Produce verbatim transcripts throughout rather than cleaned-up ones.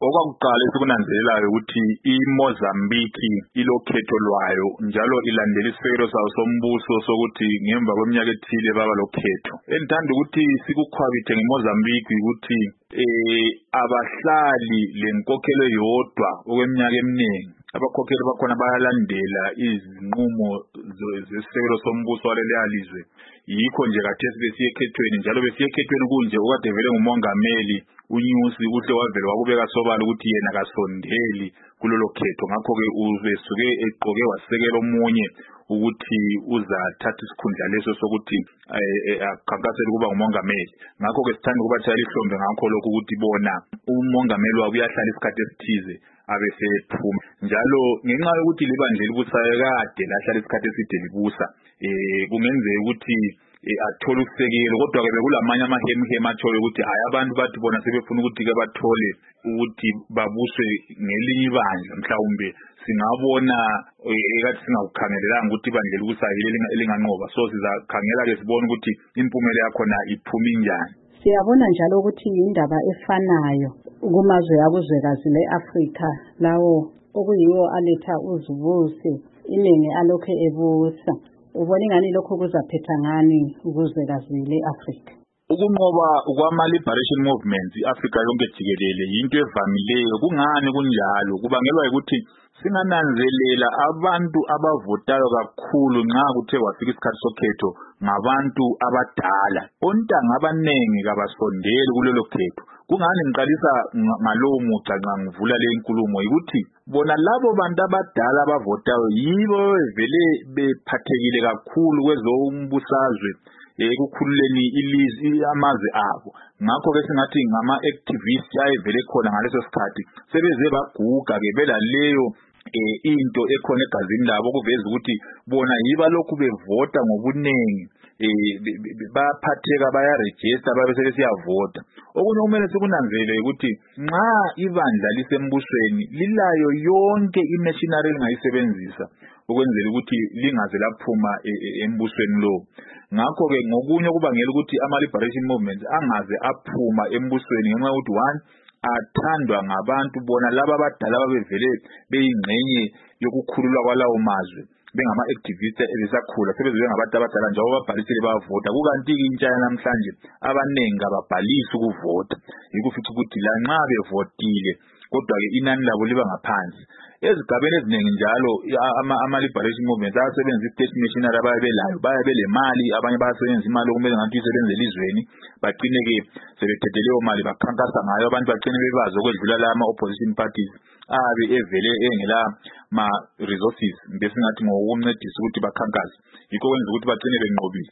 Okwakuqala esikunanzelelayo ukuthi iMozambique ilokhetho lwayo njalo ilandela isisekelo sayo sombuso sokuthi ngemva kweminyaka ethile baba lokhetho. Engithanda ukuthi sikukhwabithe ngeMozambique ukuthi eh abahlali lenkokhelo yodwa okweminyaka eminingi. Abakhokheli bakhona bayalandela izinqumo zesisekelo sombuso waleli alizwe. Yikho nje kathesi besiye ekhethweni njalo besiye ekhethweni kunje okade vele ngumongameli uNyusi uhle wavela wakubeka sobala ukuthi yena kasondeli kulolo khetho. Ngakho ke ubesuke eqoke wasekela omunye ukuthi uzathatha isikhundla leso sokuthi akhankasele kuba ngumongameli. Ngakho ke sithanda ukubathayela ihlombe ngakho lokho ukuthi bona umongameli wabo uyahlala isikhathi esithize abesephuma. Njalo ngenxa yokuthi libandla elibusayo kade lahlala isikhathi eside libusa eh kungenzeka ukuthi athola ukusekelo, kodwa ke bekulamanye amahemhema athola ukuthi hayi abantu bathi bona sebefuna ukuthi ke bathole ukuthi babuswe ngelinye ibandla. Mhlawumbe singabona ekathi singakukhangelelanga ukuthi ibandla elibusayo elinganqoba, so sizakhangela ke sibone ukuthi impumela yakho na iphuma injani. Siyabona njalo ukuthi indaba efanayo kumazwe abuzwekazi leAfrika lawo okuyiwo aletha uzibusi iningi alokho ebusa. Ubona ingani lokho kuzaphetha ngani ukuzwekazi leAfrika? Ukunqoba kwama-liberation movements iAfrika yonke jikelele yinto evamileyo. Kungani kunjalo? Kubangelwa ukuthi singananzelela abantu abavotayo kakhulu nxa kuthe kwafika isikhathi sokhetho ngabantu abadala. Ontanga abanengi kabasondeli kulelo khetho. Kungani ngiqalisa ngalowo muca nxa ngivula le nkulumo ukuthi bona labo bantu abadala abavotayo yibo vele bephathekile kakhulu kwezombusazwe ekukhululeni ilizwe amazwe abo. Ngakho ke singathi ngama-activists ayevele khona ngaleso sikhathi sebeze baguga ke belaleyo into ekhona egazini labo kuveza ukuthi bona yiba lokhu bevota ngobunengi baphatheka bayaregister babe sebesiyavota. Okunye kumele sikunanzelele ukuthi nxa ibandla lisembusweni lilayo yonke imachinery elingayisebenzisa ukwenzela ukuthi lingaze laphuma embusweni lo. Ngakho ke ngokunye kubangela ukuthi ama-liberation movements angaze aphuma embusweni ngenxa yokuthi one athandwa ngabantu bona laba abadala babevele beyingxenye yokukhululwa kwalawo mazwe bengama-activists ebesakhula sebeze ngabantu abadala njalo babhalisile bayavota. Kukanti intsha namhlanje abanengi ababhalisi ukuvota. Yikufithi ukuthi la nxa bevotile kodwa ke inani labo liba ngaphansi. Ezigabeni eziningi njalo ama-liberation movements ayasebenzisa i-state machinery abayebelayo, bayabelemali, abanye bayasebenza imali okumele ngathi isebenze elizweni, bagcine ke sebethethe leyo mali bakhankasa ngayo, abantu bagcine bebazi okwedlula la ama-opposition parties abe evele engela ma-resources besingathi ngokuncedisa ukuthi bakhankase. Yikho kwenza ukuthi bagcine benqobile.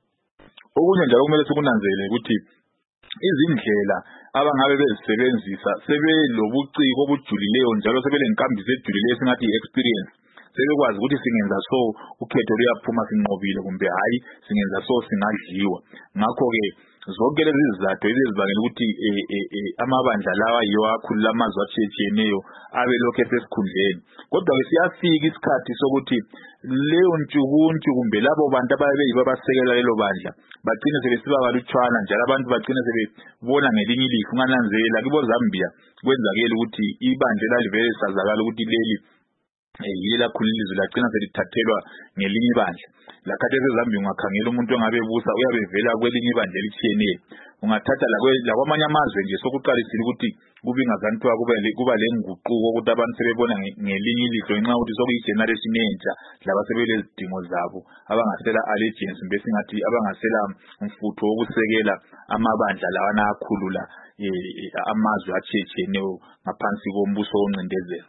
Okunye njalo kumele sikunanzelele ukuthi izindlela abangabe bezisebenzisa sebelobuciko obujulileyo njalo sebelenkambiso ejulileyo singathi i-experience. Sebekwazi ukuthi singenza so ukhetho luyaphuma sinqobile kumbe hayi singenza so singadliwa. Ngakho ke zonke lezi zizathu ezibangela ukuthi amabandla lawa yiwo akhulula amazwe atshiyeneyo abe lokho esesikhundleni. Kodwa ke siyafika isikhathi sokuthi leyo ntshukuntshu kumbe labo bantu ababe yibo abasekela lelo bandla bagcine sebesiba balutshwana njalo abantu bagcine sebebona ngelinye ilihlo. Ungananzelela kibo Zambia kwenzakele ukuthi ibandla lalivele sazakala ukuthi leli yila khulula ilizwe lagcina selithathelwa ngelinye ibandla. Lakhathi eZambia ungakhangela umuntu ongabe busa uyabevela kwelinye ibandla elitshiyeneyo. Ungathatha lakwamanye amazwe nje sokuqalisile ukuthi kube ingazantiwa kuba lenguquko ukuthi abantu sebebona ngelinye ilihlo ngenxa yokuthi sokuyi-generation entsha laba sebelezidingo zabo abangasela allegiance besingathi abangasela mfutho wokusekela amabandla lawana akhulula amazwe atshiyeneyo ngaphansi kombuso woncindezelo.